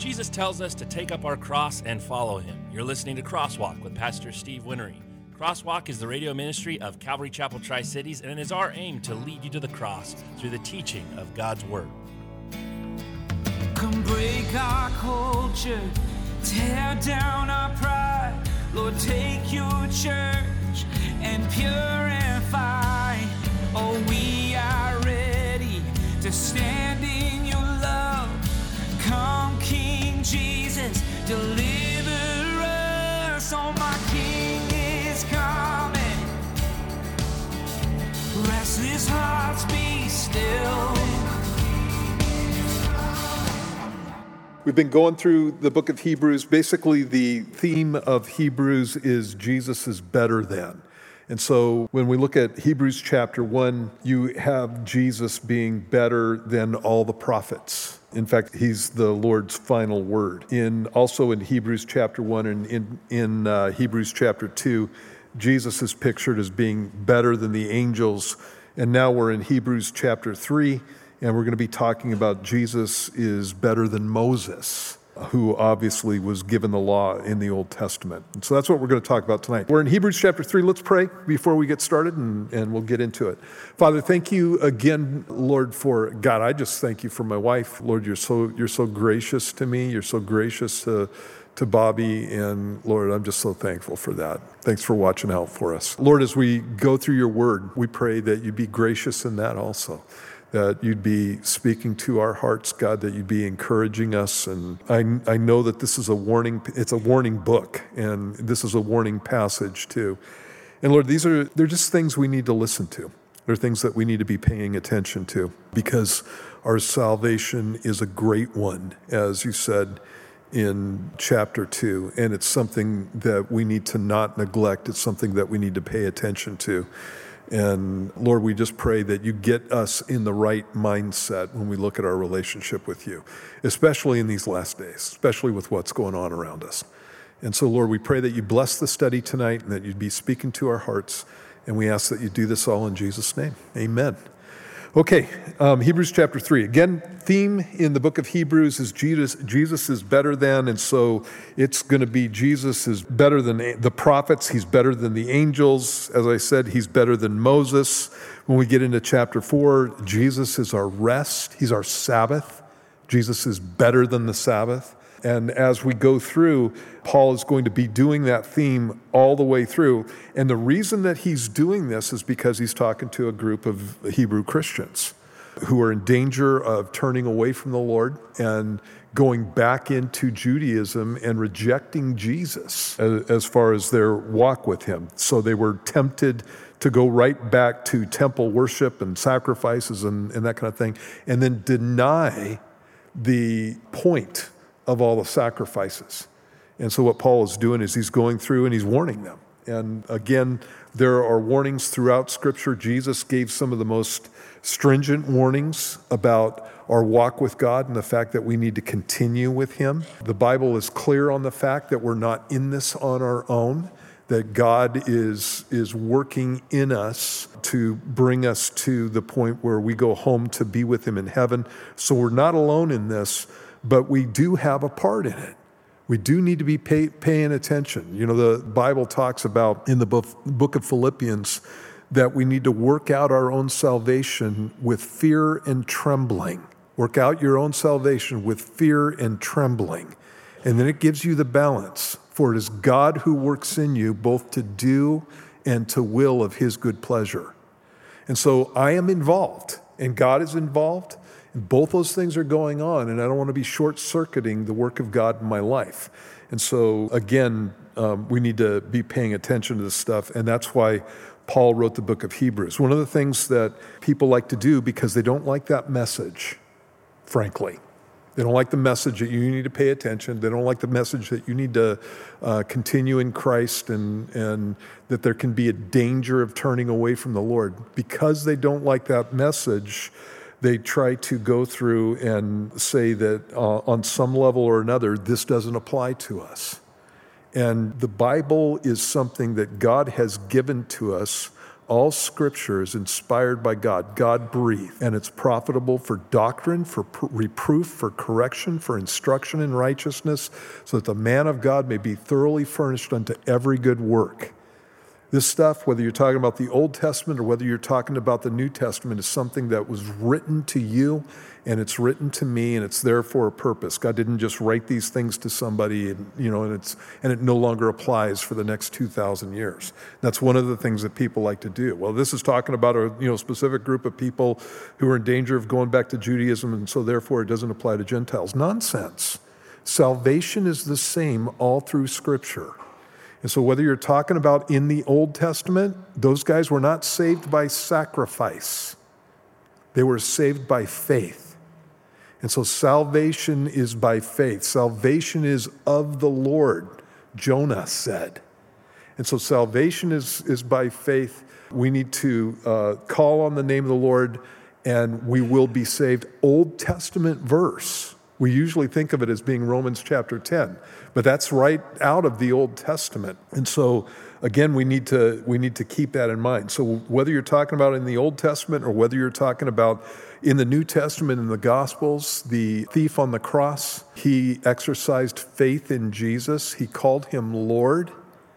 Jesus tells us to take up our cross and follow him. You're listening to Crosswalk with Pastor Steve Winnery. Crosswalk is the radio ministry of Calvary Chapel Tri-Cities, and it is our aim to lead you to the cross through the teaching of God's Word. Come break our culture, tear down our pride. Lord, take your church and purify. Oh, we are ready to stand in your love. Come, King Jesus, deliver us. Oh, my King is coming. Restless hearts be still. We've been going through the book of Hebrews. Basically, the theme of Hebrews is Jesus is better than. And so when we look at Hebrews chapter 1, you have Jesus being better than all the prophets. In fact, he's the Lord's final word. Also in Hebrews chapter 1 and in Hebrews chapter 2, Jesus is pictured as being better than the angels. And now we're in Hebrews chapter 3, and we're going to be talking about Jesus is better than Moses, who obviously was given the law in the Old Testament. And so that's what we're going to talk about tonight. We're in Hebrews chapter 3. Let's pray before we get started, and we'll get into it. Father, thank you again, Lord, for God. I just thank you for my wife. Lord, you're so gracious to me. You're so gracious to Bobby, and Lord, I'm just so thankful for that. Thanks for watching out for us. Lord, as we go through your word, we pray that you'd be gracious in that also, that you'd be speaking to our hearts, God, that you'd be encouraging us. And I know that this is a warning, it's a warning book, and this is a warning passage too. And Lord, they're just things we need to listen to. They're things that we need to be paying attention to, because our salvation is a great one, as you said in chapter 2, and it's something that we need to not neglect. It's something that we need to pay attention to. And Lord, we just pray that you get us in the right mindset when we look at our relationship with you, especially in these last days, especially with what's going on around us. And so, Lord, we pray that you bless the study tonight and that you'd be speaking to our hearts. And we ask that you do this all in Jesus' name. Amen. Okay, Hebrews chapter 3. Again, theme in the book of Hebrews is Jesus is better than, and so it's going to be Jesus is better than the prophets. He's better than the angels. As I said, he's better than Moses. When we get into chapter 4, Jesus is our rest. He's our Sabbath. Jesus is better than the Sabbath. And as we go through, Paul is going to be doing that theme all the way through. And the reason that he's doing this is because he's talking to a group of Hebrew Christians who are in danger of turning away from the Lord and going back into Judaism and rejecting Jesus as far as their walk with him. So they were tempted to go right back to temple worship and sacrifices and that kind of thing, and then deny the point of all the sacrifices. And so what Paul is doing is he's going through and he's warning them. And again, there are warnings throughout Scripture. Jesus gave some of the most stringent warnings about our walk with God and the fact that we need to continue with him. The Bible is clear on the fact that we're not in this on our own, that God is working in us to bring us to the point where we go home to be with him in heaven. So we're not alone in this, but we do have a part in it. We do need to be paying attention. You know, the Bible talks about in the book of Philippians that we need to work out our own salvation with fear and trembling. Work out your own salvation with fear and trembling. And then it gives you the balance. For it is God who works in you both to do and to will of his good pleasure. And so I am involved, and God is involved. Both those things are going on, and I don't want to be short-circuiting the work of God in my life. And so, again, we need to be paying attention to this stuff, and that's why Paul wrote the book of Hebrews. One of the things that people like to do, because they don't like that message, frankly. They don't like the message that you need to pay attention. They don't like the message that you need to continue in Christ and that there can be a danger of turning away from the Lord. Because they don't like that message, they try to go through and say that on some level or another, this doesn't apply to us. And the Bible is something that God has given to us All Scripture is inspired by God, God-breathed, and it's profitable for doctrine, for reproof, for correction, for instruction in righteousness, so that the man of God may be thoroughly furnished unto every good work. This stuff, whether you're talking about the Old Testament or whether you're talking about the New Testament, is something that was written to you, and it's written to me, and it's there for a purpose. God didn't just write these things to somebody, and it no longer applies for the next 2,000 years. That's one of the things that people like to do. Well, this is talking about a specific group of people who are in danger of going back to Judaism, and so therefore it doesn't apply to Gentiles. Nonsense. Salvation is the same all through Scripture. And so whether you're talking about in the Old Testament, those guys were not saved by sacrifice. They were saved by faith. And so salvation is by faith. Salvation is of the Lord, Jonah said. And so salvation is by faith. We need to call on the name of the Lord and we will be saved. Old Testament verse. We usually think of it as being Romans chapter 10, but that's right out of the Old Testament. And so, again, we need to keep that in mind. So whether you're talking about in the Old Testament or whether you're talking about in the New Testament, in the Gospels, the thief on the cross, he exercised faith in Jesus. He called him Lord,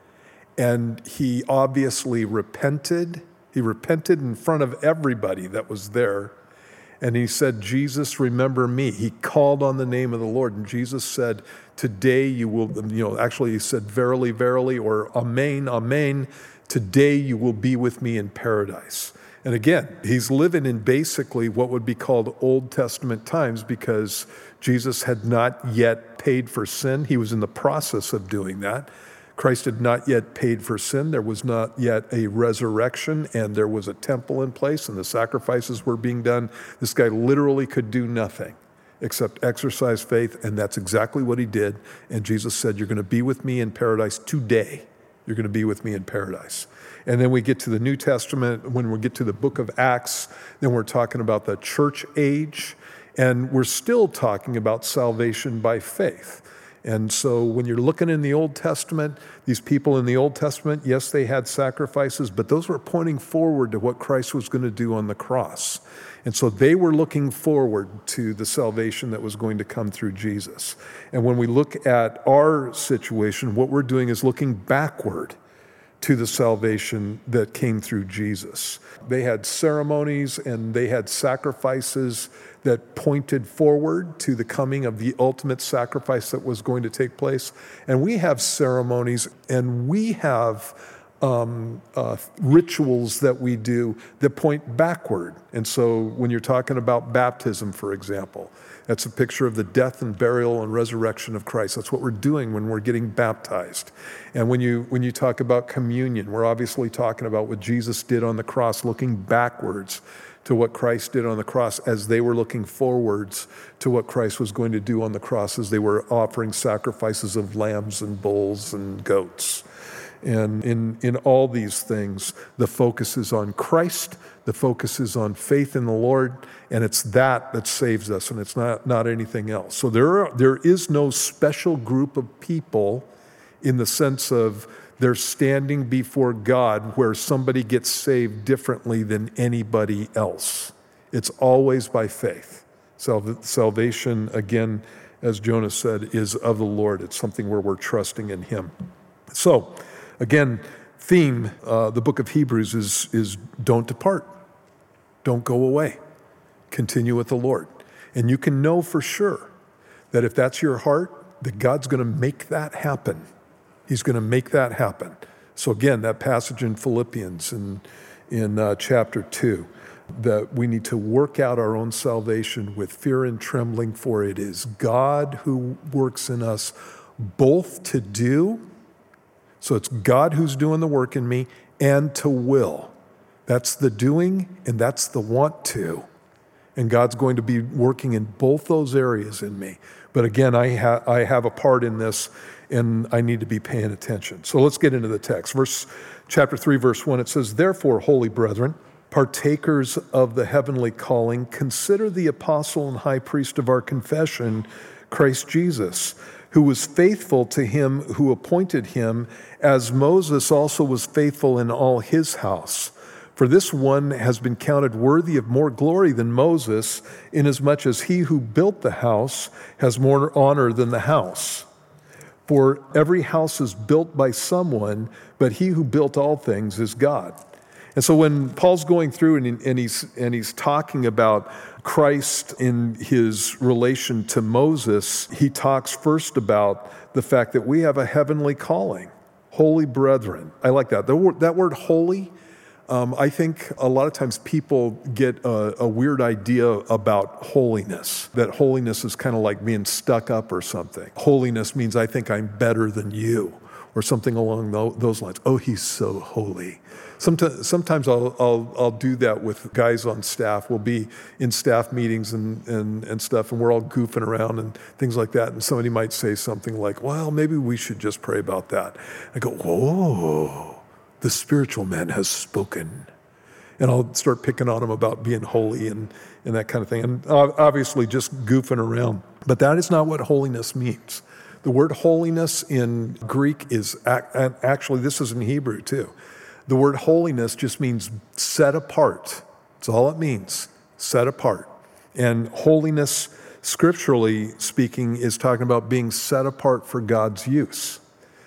and he obviously repented. He repented in front of everybody that was there. And he said, Jesus, remember me. He called on the name of the Lord. And Jesus said, today you will, actually he said, verily, verily, or amen, amen. Today you will be with me in paradise. And again, he's living in basically what would be called Old Testament times because Jesus had not yet paid for sin. He was in the process of doing that. Christ had not yet paid for sin. There was not yet a resurrection, and there was a temple in place, and the sacrifices were being done. This guy literally could do nothing except exercise faith, and that's exactly what he did. And Jesus said, you're going to be with me in paradise today. You're going to be with me in paradise. And then we get to the New Testament. When we get to the book of Acts, then we're talking about the church age, and we're still talking about salvation by faith. And so when you're looking in the Old Testament, these people in the Old Testament, yes, they had sacrifices, but those were pointing forward to what Christ was going to do on the cross. And so they were looking forward to the salvation that was going to come through Jesus. And when we look at our situation, what we're doing is looking backward to the salvation that came through Jesus. They had ceremonies and they had sacrifices that pointed forward to the coming of the ultimate sacrifice that was going to take place. And we have ceremonies and we have rituals that we do that point backward. And so when you're talking about baptism, for example, that's a picture of the death and burial and resurrection of Christ. That's what we're doing when we're getting baptized. And when you talk about communion, we're obviously talking about what Jesus did on the cross, looking backwards to what Christ did on the cross as they were looking forwards to what Christ was going to do on the cross as they were offering sacrifices of lambs and bulls and goats. And in all these things, the focus is on Christ, the focus is on faith in the Lord, and it's that saves us, and it's not anything else. So there is no special group of people in the sense of they're standing before God where somebody gets saved differently than anybody else. It's always by faith. Salvation, again, as Jonah said, is of the Lord. It's something where we're trusting in Him. So, again, theme, the book of Hebrews is don't depart. Don't go away. Continue with the Lord. And you can know for sure that if that's your heart, that God's going to make that happen. He's going to make that happen. So again, that passage in Philippians in chapter 2, that we need to work out our own salvation with fear and trembling, for it is God who works in us both to do. So it's God who's doing the work in me, and to will. That's the doing, and that's the want to. And God's going to be working in both those areas in me. But again, I have a part in this, and I need to be paying attention. So let's get into the text. Chapter 3, verse 1, it says, therefore, holy brethren, partakers of the heavenly calling, consider the apostle and high priest of our confession, Christ Jesus, who was faithful to him who appointed him, as Moses also was faithful in all his house. For this one has been counted worthy of more glory than Moses, inasmuch as he who built the house has more honor than the house. For every house is built by someone, but he who built all things is God. And so when Paul's going through and he's talking about Christ in his relation to Moses, he talks first about the fact that we have a heavenly calling, holy brethren. I like that. That word holy, I think a lot of times people get a weird idea about holiness, that holiness is kind of like being stuck up or something. Holiness means I think I'm better than you, or something along those lines. Oh, he's so holy. Sometimes I'll do that with guys on staff. We'll be in staff meetings and stuff, and we're all goofing around and things like that. And somebody might say something like, well, maybe we should just pray about that. I go, whoa, the spiritual man has spoken. And I'll start picking on him about being holy and that kind of thing. And obviously just goofing around. But that is not what holiness means. The word holiness in Greek is, actually this is in Hebrew too. The word holiness just means set apart. That's all it means, set apart. And holiness, scripturally speaking, is talking about being set apart for God's use.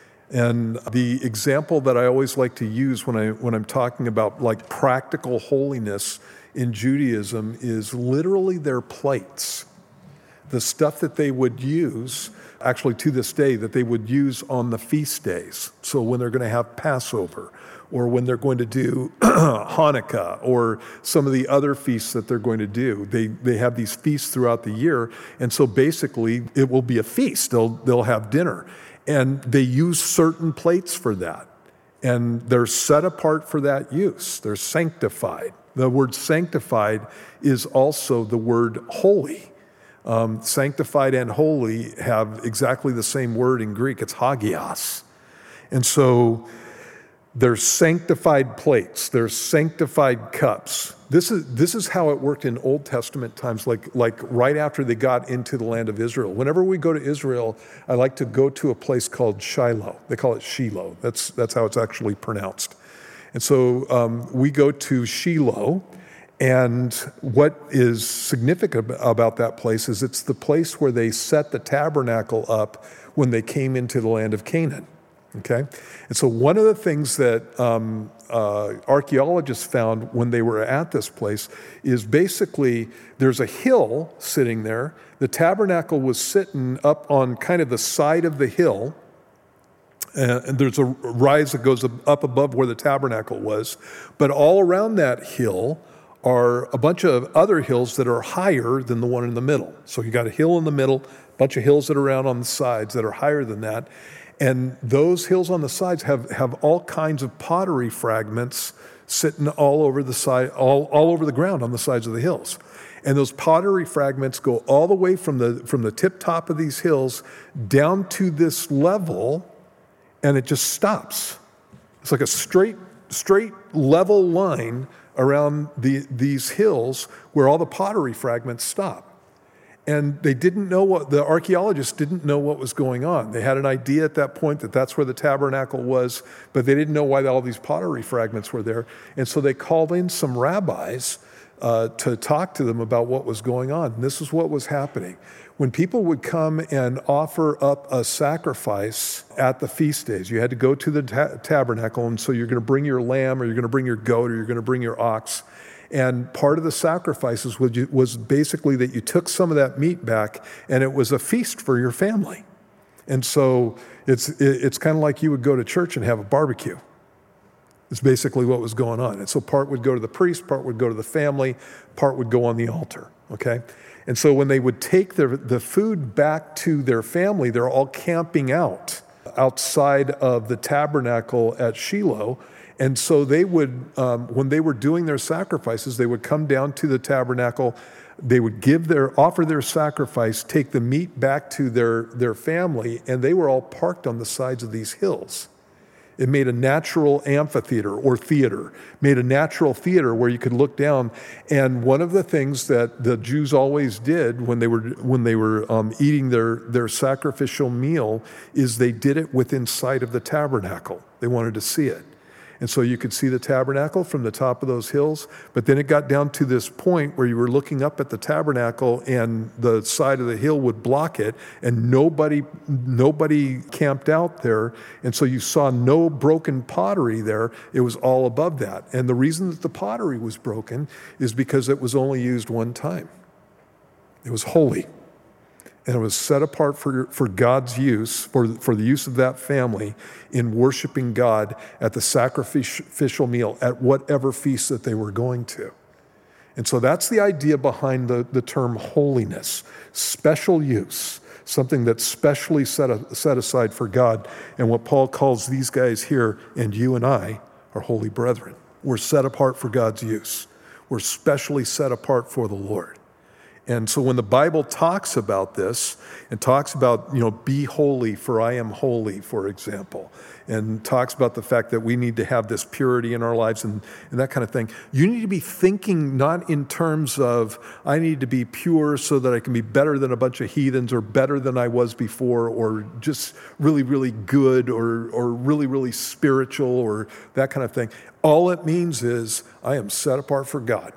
And the example that I always like to use when I'm talking about like practical holiness in Judaism is literally their plates. The stuff that they would use, actually to this day, that they would use on the feast days. So when they're going to have Passover, or when they're going to do Hanukkah, or some of the other feasts that they're going to do. They have these feasts throughout the year, and so basically it will be a feast. They'll have dinner, and they use certain plates for that, and they're set apart for that use. They're sanctified. The word sanctified is also the word holy. Sanctified and holy have exactly the same word in Greek. It's hagios. And so they're sanctified plates, they're sanctified cups. This is how it worked in Old Testament times, like right after they got into the land of Israel. Whenever we go to Israel, I like to go to a place called Shiloh. They call it Shiloh. That's how it's actually pronounced. And so we go to Shiloh, and what is significant about that place is it's the place where they set the tabernacle up when they came into the land of Canaan. Okay, and so one of the things that archaeologists found when they were at this place is basically there's a hill sitting there. The tabernacle was sitting up on kind of the side of the hill, and there's a rise that goes up above where the tabernacle was. But all around that hill are a bunch of other hills that are higher than the one in the middle. So you got a hill in the middle, a bunch of hills that are around on the sides that are higher than that. And those hills on the sides have all kinds of pottery fragments sitting all over the side, all over the ground on the sides of the hills. And those pottery fragments go all the way from the tip top of these hills down to this level, and it just stops. It's like a straight level line around these hills where all the pottery fragments stop. And the archaeologists didn't know what was going on. They had an idea at that point that that's where the tabernacle was, but they didn't know why all these pottery fragments were there. And so they called in some rabbis to talk to them about what was going on. And this is what was happening. When people would come and offer up a sacrifice at the feast days, you had to go to the tabernacle, and so you're going to bring your lamb, or you're going to bring your goat, or you're going to bring your ox. And part of the sacrifices was basically that you took some of that meat back, and it was a feast for your family. And so it's kind of like you would go to church and have a barbecue. It's basically what was going on. And so part would go to the priest, part would go to the family, part would go on the altar, okay? And so when they would take the food back to their family, they're all camping outside of the tabernacle at Shiloh. And so they would, when they were doing their sacrifices, they would come down to the tabernacle, they would offer their sacrifice, take the meat back to their family, and they were all parked on the sides of these hills. It made a natural amphitheater or theater, made a natural theater where you could look down. And one of the things that the Jews always did when they were eating their sacrificial meal is they did it within sight of the tabernacle. They wanted to see it. And so you could see the tabernacle from the top of those hills. But then it got down to this point where you were looking up at the tabernacle and the side of the hill would block it, and nobody camped out there. And so you saw no broken pottery there. It was all above that. And the reason that the pottery was broken is because it was only used one time. It was holy. And it was set apart for God's use, for the use of that family in worshiping God at the sacrificial meal, at whatever feast that they were going to. And so that's the idea behind the term holiness, special use, something that's specially set aside for God. And what Paul calls these guys here, and you and I, are holy brethren. We're set apart for God's use. We're specially set apart for the Lord. And so when the Bible talks about this and talks about, be holy for I am holy, for example, and talks about the fact that we need to have this purity in our lives and that kind of thing, you need to be thinking not in terms of I need to be pure so that I can be better than a bunch of heathens or better than I was before or just really, really good or really, really spiritual or that kind of thing. All it means is I am set apart for God.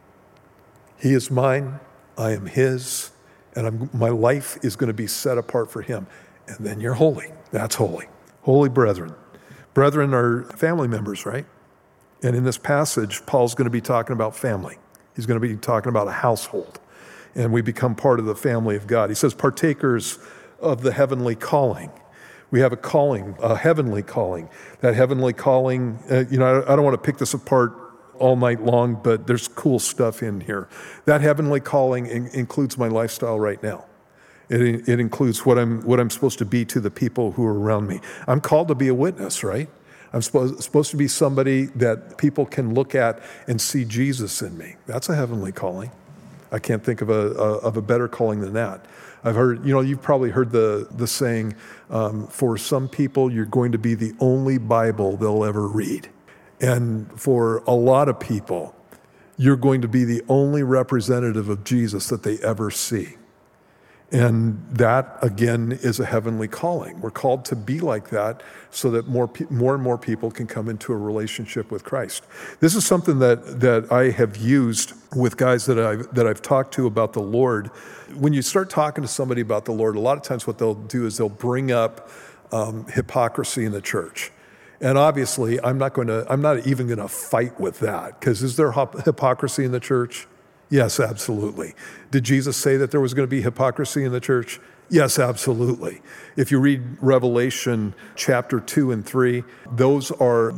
He is mine. I am his, and my life is going to be set apart for him. And then you're holy. That's holy. Holy brethren. Brethren are family members, right? And in this passage, Paul's going to be talking about family. He's going to be talking about a household. And we become part of the family of God. He says, partakers of the heavenly calling. We have a calling, a heavenly calling. That heavenly calling, I don't want to pick this apart all night long, but there's cool stuff in here. That heavenly calling includes my lifestyle right now. It includes what I'm supposed to be to the people who are around me. I'm called to be a witness, right? I'm supposed to be somebody that people can look at and see Jesus in me. That's a heavenly calling. I can't think of a better calling than that. I've heard, you've probably heard the saying, for some people, you're going to be the only Bible they'll ever read. And for a lot of people, you're going to be the only representative of Jesus that they ever see. And that, again, is a heavenly calling. We're called to be like that so that more and more people can come into a relationship with Christ. This is something that I have used with guys that I've talked to about the Lord. When you start talking to somebody about the Lord, a lot of times what they'll do is they'll bring up hypocrisy in the church. And obviously, I'm not even going to fight with that, because is there hypocrisy in the church? Yes, absolutely. Did Jesus say that there was going to be hypocrisy in the church? Yes, absolutely. If you read Revelation chapter 2 and 3, those are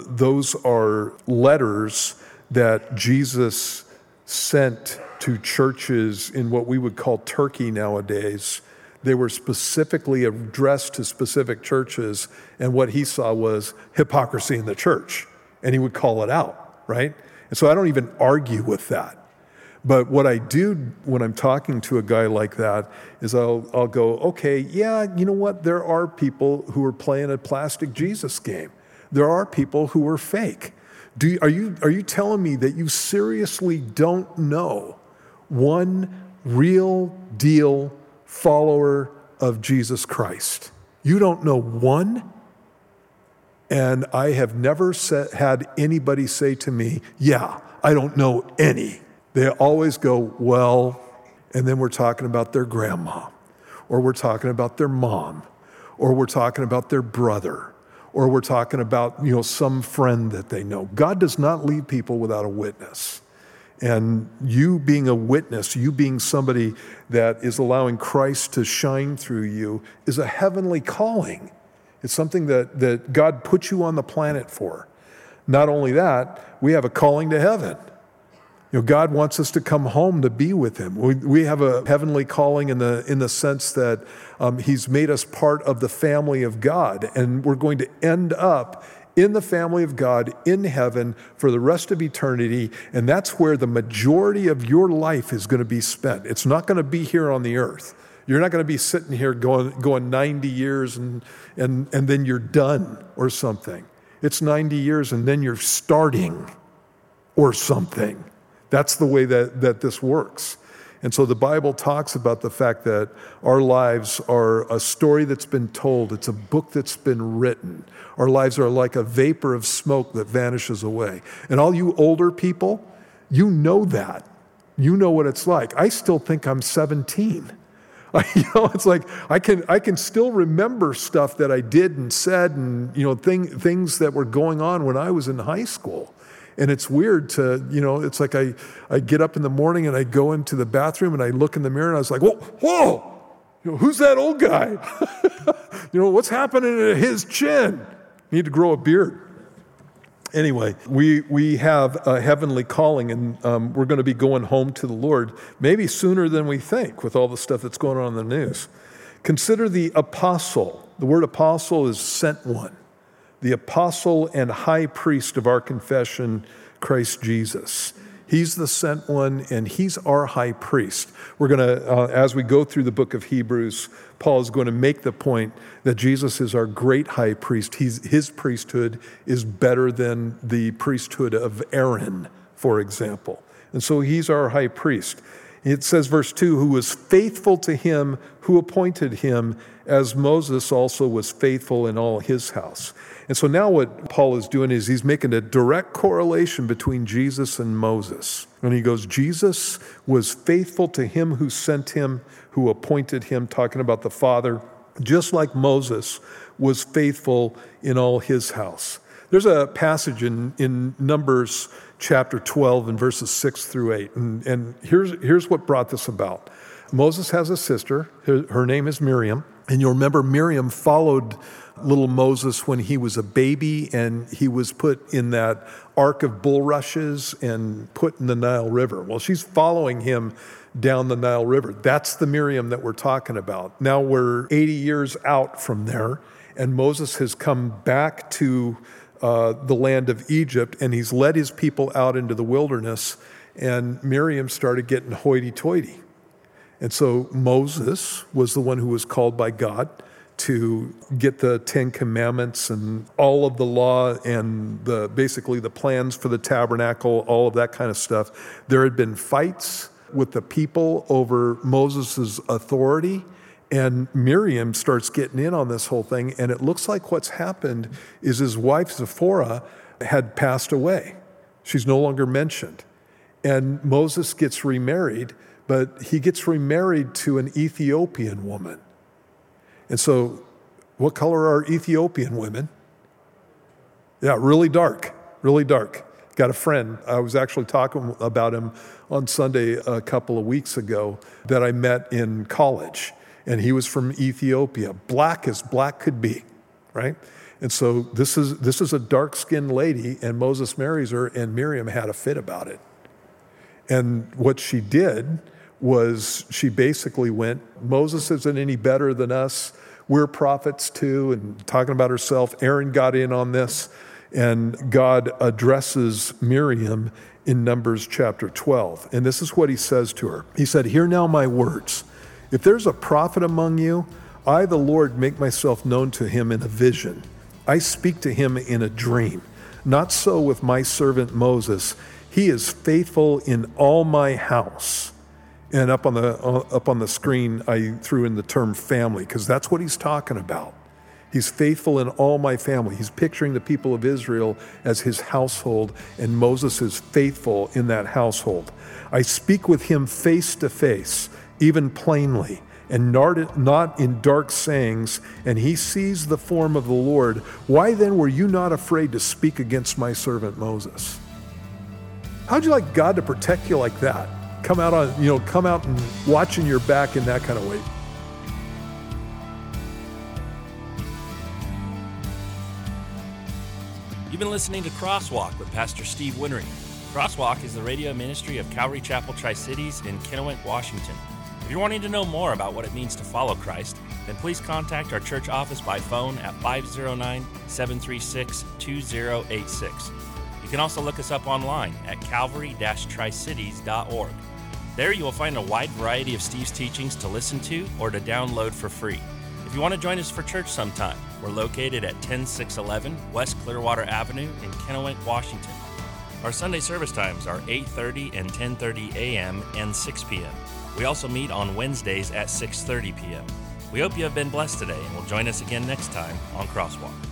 letters that Jesus sent to churches in what we would call Turkey nowadays. They were specifically addressed to specific churches, and what he saw was hypocrisy in the church, and he would call it out, right? And so I don't even argue with that. But what I do when I'm talking to a guy like that is I'll go, okay, yeah, you know what? There are people who are playing a plastic Jesus game. There are people who are fake. Are you telling me that you seriously don't know one real deal follower of Jesus Christ? You don't know one? And I have never had anybody say to me, yeah, I don't know any. They always go, well, and then we're talking about their grandma, or we're talking about their mom, or we're talking about their brother, or we're talking about, some friend that they know. God does not leave people without a witness. And you being a witness, you being somebody that is allowing Christ to shine through you, is a heavenly calling. It's something that God put you on the planet for. Not only that, we have a calling to heaven. God wants us to come home to be with him. We have a heavenly calling in the sense that he's made us part of the family of God, and we're going to end up in the family of God in heaven for the rest of eternity, and that's where the majority of your life is going to be spent. It's not going to be here on the earth. You're not going to be sitting here going 90 years and then you're done or something. It's 90 years and then you're starting or something. That's the way that this works. And so the Bible talks about the fact that our lives are a story that's been told. It's a book that's been written. Our lives are like a vapor of smoke that vanishes away. And all you older people, you know that. You know what it's like. I still think I'm 17. It's like I can still remember stuff that I did and said, and things that were going on when I was in high school. And it's weird to, it's like I get up in the morning and I go into the bathroom and I look in the mirror and I was like, whoa, who's that old guy? What's happening to his chin? Need to grow a beard. Anyway, we have a heavenly calling, and we're going to be going home to the Lord maybe sooner than we think with all the stuff that's going on in the news. Consider the apostle. The word apostle is sent one. The apostle and high priest of our confession, Christ Jesus. He's the sent one, and he's our high priest. We're going to, as we go through the book of Hebrews, Paul is going to make the point that Jesus is our great high priest. His priesthood is better than the priesthood of Aaron, for example. And so he's our high priest. It says, verse 2, who was faithful to him who appointed him, as Moses also was faithful in all his house. And so now what Paul is doing is he's making a direct correlation between Jesus and Moses. And he goes, Jesus was faithful to him who sent him, who appointed him, talking about the Father, just like Moses was faithful in all his house. There's a passage in Numbers chapter 12 and verses 6 through 8. And here's what brought this about. Moses has a sister. Her name is Miriam. And you'll remember Miriam followed little Moses when he was a baby, and he was put in that ark of bulrushes and put in the Nile River. Well, she's following him down the Nile River. That's the Miriam that we're talking about. Now we're 80 years out from there, and Moses has come back to the land of Egypt, and he's led his people out into the wilderness, and Miriam started getting hoity-toity. And so Moses was the one who was called by God to get the Ten Commandments and all of the law and basically the plans for the tabernacle, all of that kind of stuff. There had been fights with the people over Moses' authority, and Miriam starts getting in on this whole thing, and it looks like what's happened is his wife Zipporah had passed away. She's no longer mentioned. And Moses gets remarried, but he gets remarried to an Ethiopian woman. And so, what color are Ethiopian women? Yeah, really dark, really dark. Got a friend, I was actually talking about him on Sunday a couple of weeks ago, that I met in college. And he was from Ethiopia, black as black could be, right? And so this is a dark-skinned lady, and Moses marries her, and Miriam had a fit about it. And what she did was she basically went, Moses isn't any better than us. We're prophets too, and talking about herself. Aaron got in on this, and God addresses Miriam in Numbers chapter 12. And this is what he says to her. He said, "Hear now my words. If there's a prophet among you, I, the Lord, make myself known to him in a vision. I speak to him in a dream. Not so with my servant Moses. He is faithful in all my house." And up on the screen, I threw in the term family, because that's what he's talking about. He's faithful in all my family. He's picturing the people of Israel as his household, and Moses is faithful in that household. I speak with him face to face, even plainly, and not in dark sayings, and he sees the form of the Lord. Why then were you not afraid to speak against my servant Moses? How'd you like God to protect you like that? Come out and watching your back in that kind of way. You've been listening to Crosswalk with Pastor Steve Winnery. Crosswalk is the radio ministry of Calvary Chapel Tri-Cities in Kennewick, Washington. If you're wanting to know more about what it means to follow Christ, then please contact our church office by phone at 509-736-2086. You can also look us up online at calvary-tricities.org. There you will find a wide variety of Steve's teachings to listen to or to download for free. If you want to join us for church sometime, we're located at 10611 West Clearwater Avenue in Kennewick, Washington. Our Sunday service times are 8:30 and 10:30 a.m. and 6 p.m. We also meet on Wednesdays at 6:30 p.m. We hope you have been blessed today and will join us again next time on Crosswalk.